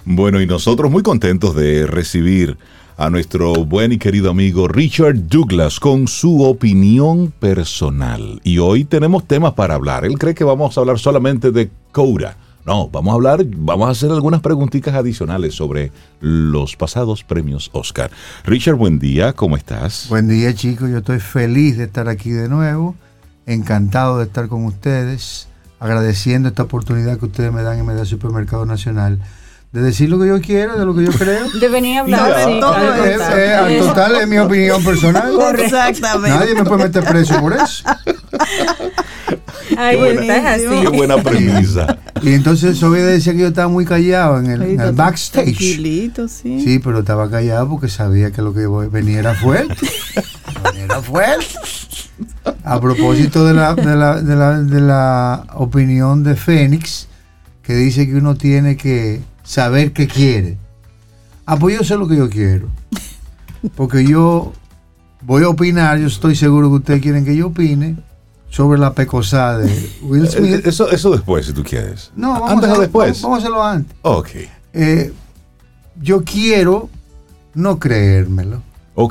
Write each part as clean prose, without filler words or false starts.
Bueno, y nosotros muy contentos de recibir a nuestro buen y querido amigo Richard Douglas con su opinión personal. Y hoy tenemos temas para hablar. Él cree que vamos a hablar solamente de Coda. No, vamos a hacer algunas preguntitas adicionales sobre los pasados premios Oscar. Richard, buen día, ¿cómo estás? Buen día, chicos. Yo estoy feliz de estar aquí de nuevo. Encantado de estar con ustedes. Agradeciendo esta oportunidad que ustedes me dan en Media Supermercado Nacional. De decir lo que yo quiero, de lo que yo creo. De venir a hablar. Sí, al total es mi opinión personal. Exactamente. Nadie me puede meter preso por eso. Ay, estás así. Qué buena premisa. Y entonces Sobe decía que yo estaba muy callado en el backstage. Tranquilito, sí. Sí, pero estaba callado porque sabía que lo que venía era fuerte. Era fuerte. A propósito de la opinión de Fénix, que dice que uno tiene que saber qué quiere. Pues yo sé lo que yo quiero. Porque yo voy a opinar, yo estoy seguro que ustedes quieren que yo opine sobre la pecosada de Will Smith. Eso después, si tú quieres. No, vamos ¿Antes o después? Vamos a hacerlo antes. Ok. Yo quiero no creérmelo. Ok.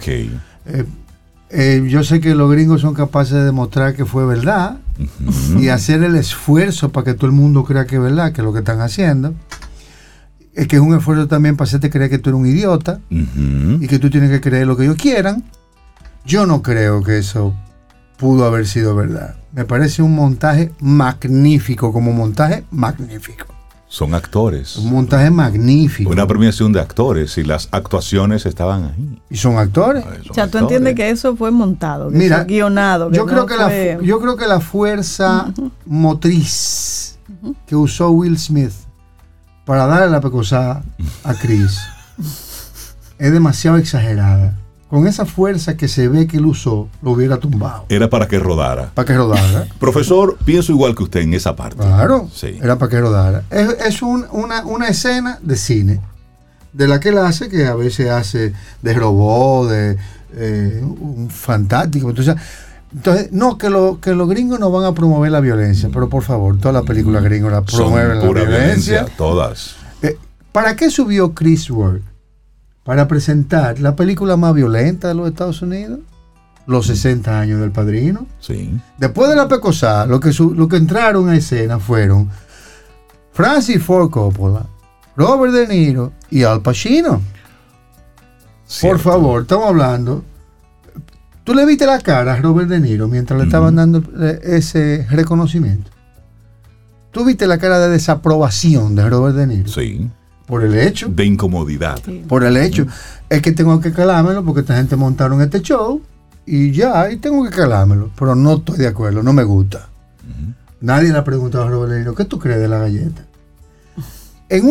Yo sé que los gringos son capaces de demostrar que fue verdad y hacer el esfuerzo para que todo el mundo crea que es verdad, que es lo que están haciendo. Es que es un esfuerzo también para hacerte creer que tú eres un idiota y que tú tienes que creer lo que ellos quieran. Yo no creo que eso pudo haber sido verdad. Me parece un montaje magnífico, como montaje magnífico. Son actores. Un montaje magnífico. Una premiación de actores y las actuaciones estaban ahí. Y son actores. O sea, tú entiendes que eso fue montado, que mira, fue guionado. Yo creo que la fuerza motriz que usó Will Smith para darle la pecosada a Chris es demasiado exagerada. Con esa fuerza que se ve que él usó, lo hubiera tumbado. Era para que rodara. Para que rodara. Profesor, pienso igual que usted en esa parte. Claro, sí. Era para que rodara. Es una escena de cine, de la que él hace, que a veces hace de robot, de un fantástico. Entonces, no, que los gringos no van a promover la violencia, pero por favor, todas las películas gringas la promueven la violencia. Todas. ¿Para qué subió Chris Rock? Para presentar la película más violenta de los Estados Unidos, los 60 años del Padrino. Sí. Después de la pecosada, lo que entraron a escena fueron Francis Ford Coppola, Robert De Niro y Al Pacino. Cierto. Por favor, estamos hablando. ¿Tú le viste la cara a Robert De Niro mientras le estaban dando ese reconocimiento? ¿Tú viste la cara de desaprobación de Robert De Niro? Sí. Por el hecho. De incomodidad. Sí. Por el hecho. Es que tengo que calármelo porque esta gente montaron este show y tengo que calármelo. Pero no estoy de acuerdo, no me gusta. Nadie le ha preguntado a Robert De Niro, ¿qué tú crees de la galleta? En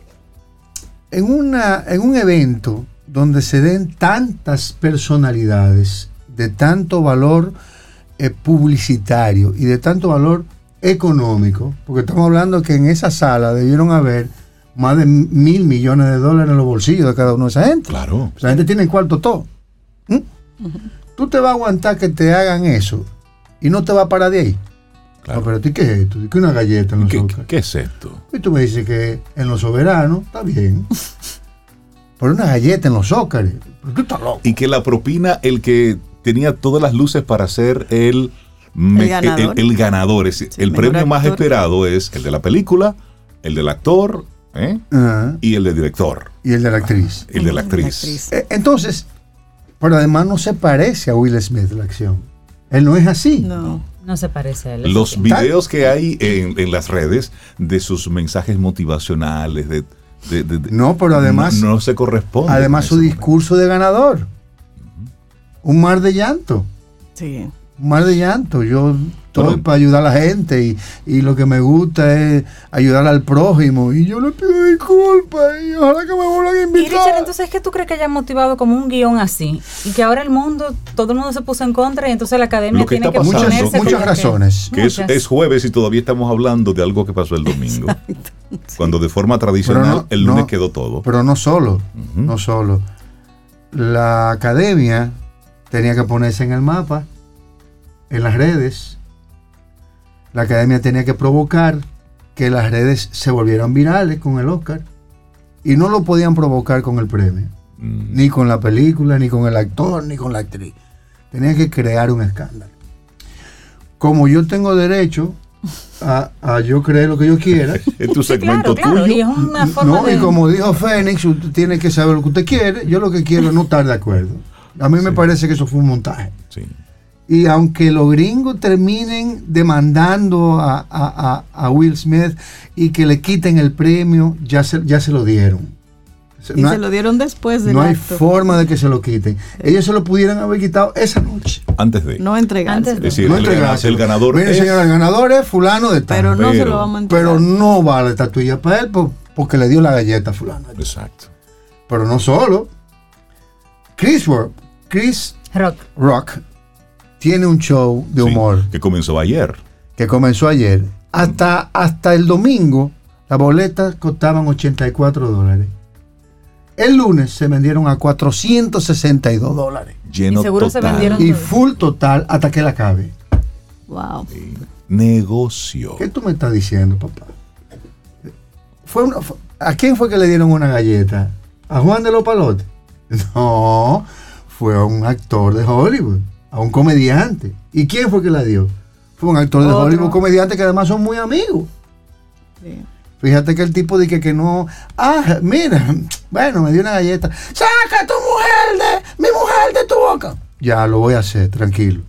un evento donde se den tantas personalidades de tanto valor publicitario y de tanto valor económico, porque estamos hablando que en esa sala debieron haber más de $1,000 millones en los bolsillos de cada uno de esa gente. Claro. Esa gente tiene el cuarto todo. Tú te vas a aguantar que te hagan eso y no te vas a parar de ahí. Claro. No, pero ¿qué es esto? ¿Qué una galleta en los Óscar? ¿Qué es esto? Y tú me dices que en Los Soberanos, está bien. Pero una galleta en los Óscar, tú estás loco. Y que la propina el que tenía todas las luces para ser el ganador. El premio más esperado es el de la película, el del actor, y el del director. Y el de la actriz. El de la actriz. Entonces, pero además no se parece a Will Smith la acción. Él no es así. No se parece a él. Los videos que hay en las redes de sus mensajes motivacionales, no, pero además no se corresponde. Además su discurso de ganador. Un mar de llanto. Sí. Un mar de llanto. Yo estoy para ayudar a la gente y lo que me gusta es ayudar al prójimo y yo le pido disculpas y ojalá que me vuelvan a invitar. Y Richard, entonces, ¿qué tú crees que haya motivado como un guión así? Y que ahora todo el mundo se puso en contra y entonces la academia tiene que ponerse muchas razones. Que es jueves y todavía estamos hablando de algo que pasó el domingo. Cuando de forma tradicional el lunes quedó todo. Pero no solo, no solo. La academia tenía que ponerse en el mapa, en las redes. La academia tenía que provocar que las redes se volvieran virales con el Oscar. y no lo podían provocar con el premio, ni con la película, ni con el actor, ni con la actriz. Tenían que crear un escándalo. Como yo tengo derecho a yo creer lo que yo quiera. Es tu segmento claro, tuyo. y es una forma No, y como dijo Fénix, usted tiene que saber lo que usted quiere. Yo lo que quiero es no estar de acuerdo. A mí me parece que eso fue un montaje. Sí. Y aunque los gringos terminen demandando a Will Smith y que le quiten el premio, ya se lo dieron. Y se lo dieron después del No hay acto. forma de que se lo quiten. Ellos se lo pudieran haber quitado esa noche. Antes de. No entregarse. Es decir, No el entregárselo. ganador Mire, es. señora, el ganador es fulano de tal. Pero no se lo vamos a entregar. Pero no va la estatuilla para él porque le dio la galleta a fulano. Exacto. Pero no solo. Chris Rock tiene un show de humor Sí, que comenzó ayer. que comenzó ayer. Hasta el domingo, las boletas costaban $84. El lunes se vendieron a $462. Lleno Y seguro se total. vendieron Y todo. full total hasta que la acabe. Wow. Negocio. ¿Qué tú me estás diciendo, papá? ¿A quién fue que le dieron una galleta? ¿A Juan de los Palotes? No, fue a un actor de Hollywood, a un comediante. ¿Y quién fue que la dio? Fue un actor de Otro. Hollywood, comediante que además son muy amigos. Sí. Fíjate que el tipo dice que no. Ah, mira, bueno, me dio una galleta. ¡Saca mi mujer de tu boca! Ya lo voy a hacer, tranquilo.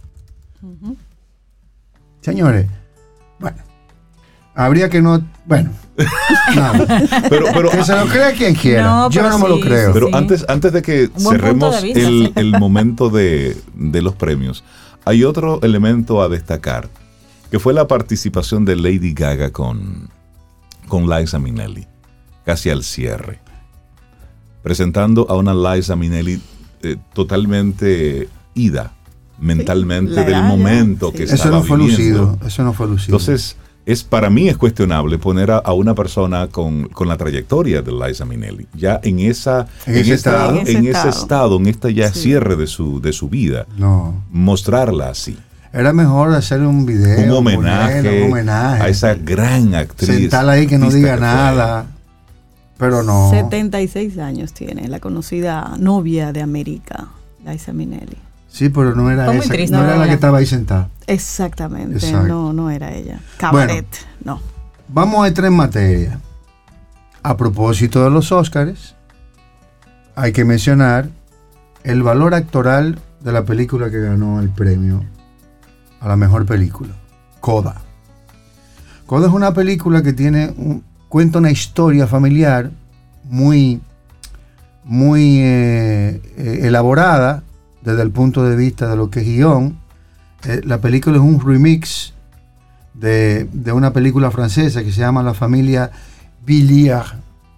Señores, bueno, habría que no. Bueno, nada. Pero Que se lo crea quien quiera. No, Yo pero no me lo sí, creo. Pero Sí. antes de que Un buen punto cerremos de vista, sí. el momento de los premios, hay otro elemento a destacar, que fue la participación de Lady Gaga con Liza Minnelli, casi al cierre, presentando a una Liza Minnelli totalmente ida mentalmente la del Gaga, momento sí. que Eso estaba no fue viviendo. lucido. Eso no fue lucido. Entonces, para mí es cuestionable poner a una persona con la trayectoria de Liza Minnelli, ya en ese estado, en este ya Sí. cierre de su vida, no. mostrarla así. Era mejor hacer un video. Un homenaje, ponerle un homenaje. a esa gran actriz. Sentarla ahí que no artista diga que fue. nada. Pero no. 76 años tiene la conocida novia de América, Liza Minnelli. Sí, pero no era Fue muy esa. triste, No era la ¿verdad? que estaba ahí sentada. Exactamente, Exacto. no era ella. Cabaret, no. Vamos a entrar en materia. A propósito de los Óscares, hay que mencionar el valor actoral de la película que ganó el premio a la mejor película, Coda. Coda es una película que cuenta una historia familiar muy elaborada desde el punto de vista de lo que es guión. La película es un remix de una película francesa que se llama La familia Villiers.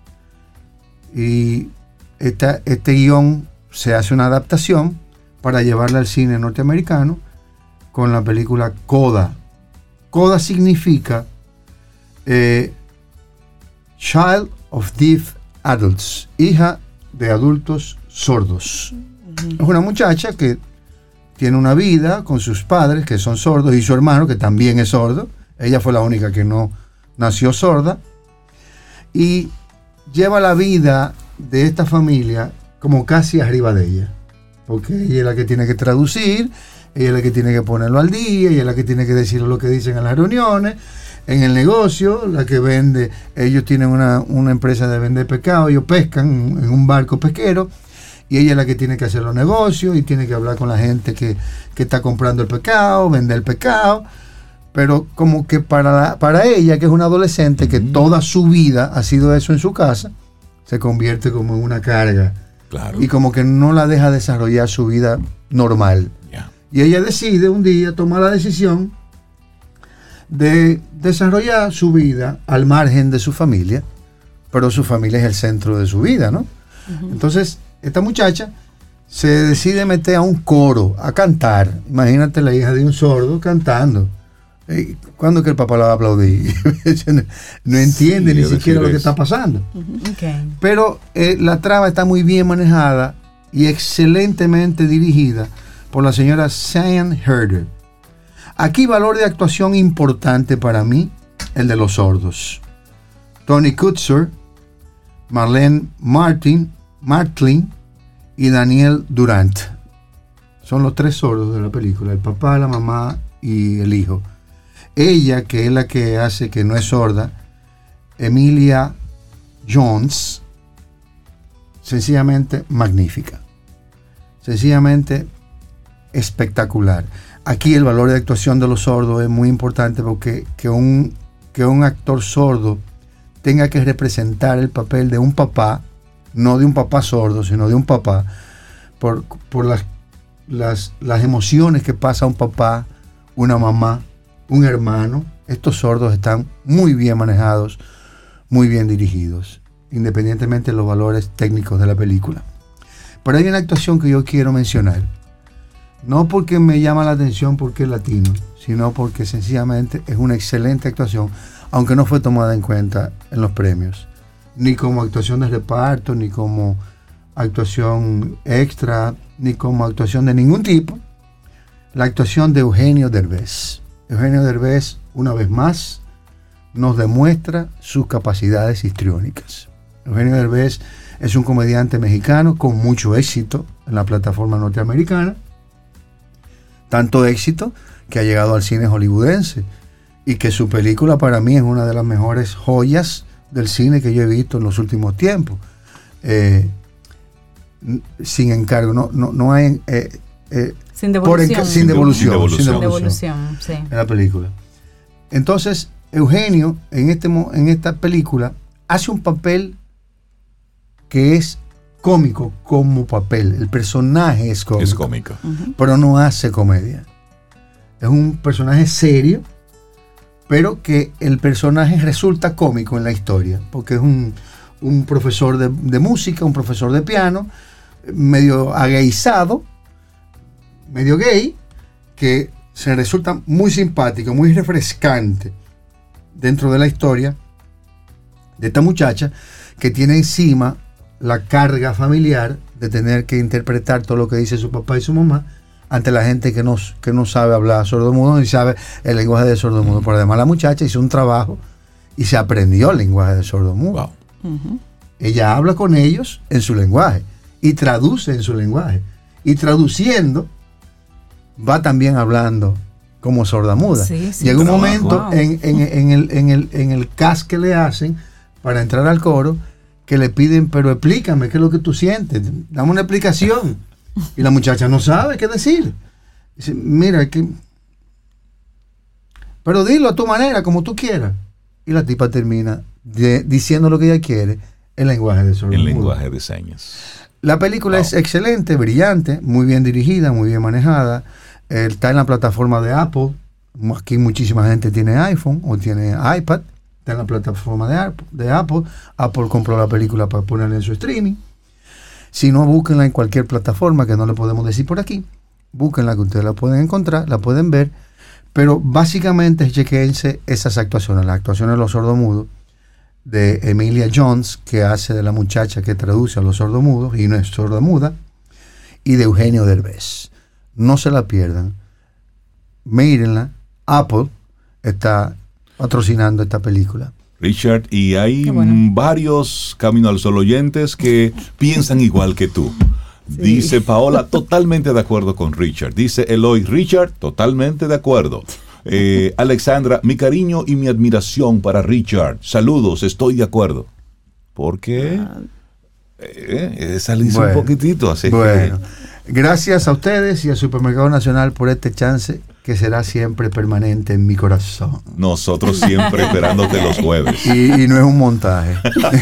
Y este guión se hace una adaptación para llevarla al cine norteamericano con la película Coda. Coda significa Child of Deaf Adults, hija de adultos sordos. Es una muchacha que tiene una vida con sus padres que son sordos y su hermano que también es sordo. Ella fue la única que no nació sorda. Y lleva la vida de esta familia como casi arriba de ella. Porque ella es la que tiene que traducir, ella es la que tiene que ponerlo al día, ella es la que tiene que decir lo que dicen en las reuniones, en el negocio, la que vende. Ellos tienen una empresa de vender pescado, ellos pescan en un barco pesquero. Y ella es la que tiene que hacer los negocios y tiene que hablar con la gente que está comprando el pescado, vender el pescado. Pero como que para ella, que es una adolescente, que toda su vida ha sido eso en su casa, se convierte como en una carga. Claro. Y como que no la deja desarrollar su vida normal. Ya. Y ella decide un día, tomar la decisión de desarrollar su vida al margen de su familia, pero su familia es el centro de su vida, ¿no? Entonces, esta muchacha se decide meter a un coro, a cantar. Imagínate la hija de un sordo cantando. ¿Cuándo es que el papá la va a aplaudir? No entiende Sí, ni es siquiera lo que decir, está pasando. Okay. Pero la trama está muy bien manejada y excelentemente dirigida por la señora Sian Herder. Aquí valor de actuación importante para mí, el de los sordos. Tony Kutzer, Marlene Martlin y Daniel Durant. Son los 3 sordos de la película, el papá, la mamá y el hijo. Ella, que es la que hace que no es sorda, Emilia Jones, sencillamente magnífica, sencillamente espectacular. Aquí el valor de actuación de los sordos es muy importante, porque que un actor sordo tenga que representar el papel de un papá, no de un papá sordo, sino de un papá, por las emociones que pasa un papá, una mamá, un hermano. Estos sordos están muy bien manejados, muy bien dirigidos, independientemente de los valores técnicos de la película. Pero hay una actuación que yo quiero mencionar, no porque me llama la atención porque es latino, sino porque sencillamente es una excelente actuación, aunque no fue tomada en cuenta en los premios, ni como actuación de reparto, ni como actuación extra, ni como actuación de ningún tipo. La actuación de Eugenio Derbez. Eugenio Derbez, una vez más, nos demuestra sus capacidades histriónicas. Eugenio Derbez es un comediante mexicano con mucho éxito en la plataforma norteamericana, tanto éxito que ha llegado al cine hollywoodense, y que su película para mí es una de las mejores joyas del cine que yo he visto en los últimos tiempos. Sin encargo, no hay... sin devolución. Sin devolución, sí. En la película. Entonces, Eugenio, en esta película, hace un papel que es cómico como papel. El personaje es cómico. Es cómico. Pero no hace comedia. Es un personaje serio, pero que el personaje resulta cómico en la historia, porque es un profesor de música, un profesor de piano, medio agueizado, medio gay, que se resulta muy simpático, muy refrescante dentro de la historia de esta muchacha que tiene encima la carga familiar de tener que interpretar todo lo que dice su papá y su mamá ante la gente que no sabe hablar sordomudo ni sabe el lenguaje de sordomudo. Pero además la muchacha hizo un trabajo y se aprendió el lenguaje de sordomudo. Wow. Ella habla con ellos en su lenguaje y traduce en su lenguaje. Y traduciendo, va también hablando como sordamuda. Sí, Llega un momento wow. en el cast que le hacen para entrar al coro, que le piden, pero explícame qué es lo que tú sientes, dame una explicación. Y la muchacha no sabe qué decir. Dice, mira, pero dilo a tu manera, como tú quieras. Y la tipa termina diciendo lo que ella quiere en lenguaje de sordomudo. En lenguaje de señas. La película es excelente, brillante, muy bien dirigida, muy bien manejada. Está en la plataforma de Apple. Aquí muchísima gente tiene iPhone o tiene iPad. Está en la plataforma de Apple. Apple compró la película para ponerla en su streaming. Si no, búsquenla en cualquier plataforma, que no le podemos decir por aquí. Búsquenla, que ustedes la pueden encontrar, la pueden ver. Pero básicamente chequense esas actuaciones. Las actuaciones de los sordomudos, de Emilia Jones, que hace de la muchacha que traduce a los sordomudos y no es sordomuda, y de Eugenio Derbez. No se la pierdan. Mírenla. Apple está patrocinando esta película. Richard, y hay bueno. varios Camino al Sol oyentes que piensan igual que tú. Sí. Dice Paola, totalmente de acuerdo con Richard. Dice Eloy, Richard, totalmente de acuerdo. Alexandra, mi cariño y mi admiración para Richard. Saludos, estoy de acuerdo. ¿Por qué? Esa le hizo un poquitito así. Bueno, gracias a ustedes y al Supermercado Nacional por este chance que será siempre permanente en mi corazón. Nosotros siempre esperándote los jueves. Y no es un montaje.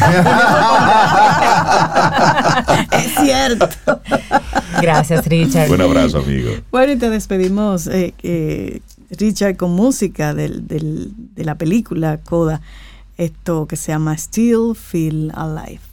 Es cierto. Gracias, Richard. Un abrazo, amigo. Bueno, y te despedimos, Richard, con música de la película Coda, esto que se llama Still Feel Alive.